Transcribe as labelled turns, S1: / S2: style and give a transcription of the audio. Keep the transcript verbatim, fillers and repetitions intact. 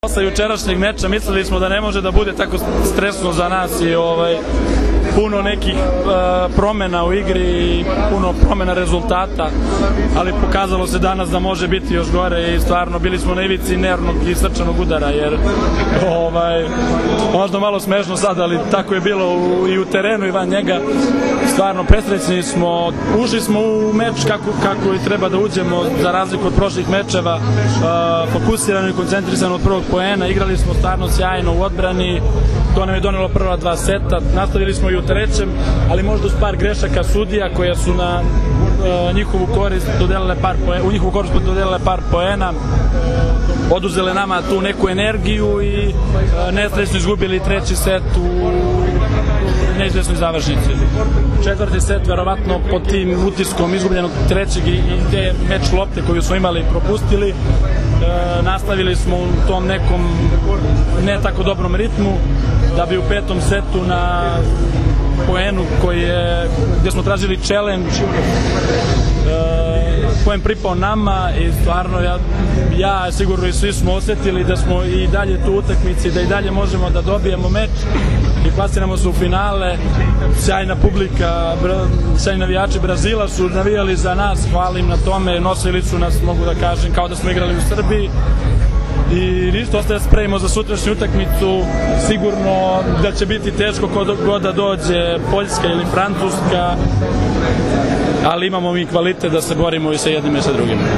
S1: Posle jučerašnjeg meča mislili smo da ne može da bude tako stresno za nas i ovaj, puno nekih uh, promena u igri i puno promena rezultata, ali pokazalo se danas da može biti još gore i stvarno bili smo na ivici nervnog i srčanog udara, jer ovaj, možda malo smešno sad, ali tako je bilo u, i u terenu i van njega. Stvarno presrećni smo, ušli smo u meč kako, kako i treba da uđemo, za razliku od prošlih mečeva, uh, fokusirano i koncentrisano od prvog poena, igrali smo stvarno sjajno u odbrani, to nam je donelo prva dva seta, nastavili smo i u trećem, ali možda uz par grešaka sudija koje su na uh, njihovu korist dodelile par poena, u njihovu korist dodelile par poena, oduzele nama tu neku energiju i uh, nesrećno izgubili treći set u neizvjesnoj završnici. Četvrti set, verovatno pod tim utiskom izgubljenog trećeg i te meč lopte koju smo imali propustili, e, nastavili smo u tom nekom ne tako dobrom ritmu, da bi u petom setu na poenu koji je, gdje smo tražili challenge, e, poen pripao nama i stvarno ja, ja sigurno i svi smo osjetili da smo i dalje tu utakmici, da i dalje možemo da dobijemo meč i plasiramo se u finale. Sjajna publika, sjajni navijači Brazila su navijali za nas, hvalim na tome, nosili su nas, mogu da kažem, kao da smo igrali u Srbiji. I isto ostaje spremimo za sutrašnju utakmicu, sigurno da će biti teško kod god da dođe Poljska ili Francuska, ali imamo mi kvalitet da se borimo i sa jednim i sa drugim.